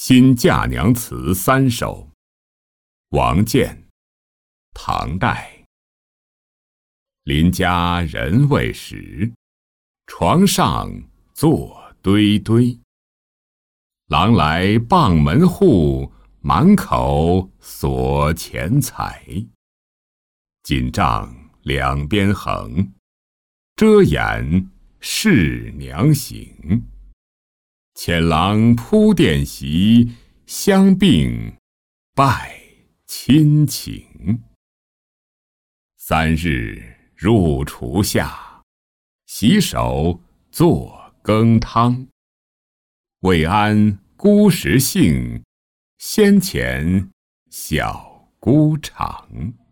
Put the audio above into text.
新嫁娘词3首，王建，唐代。邻家人未识，床上坐堆堆。郎来傍门户，满口锁钱财。锦帐两边横，遮掩侍娘行。遣郎铺垫席，相并拜亲情。3日入厨下，洗手做羹汤。未谙姑食性，先遣小姑尝。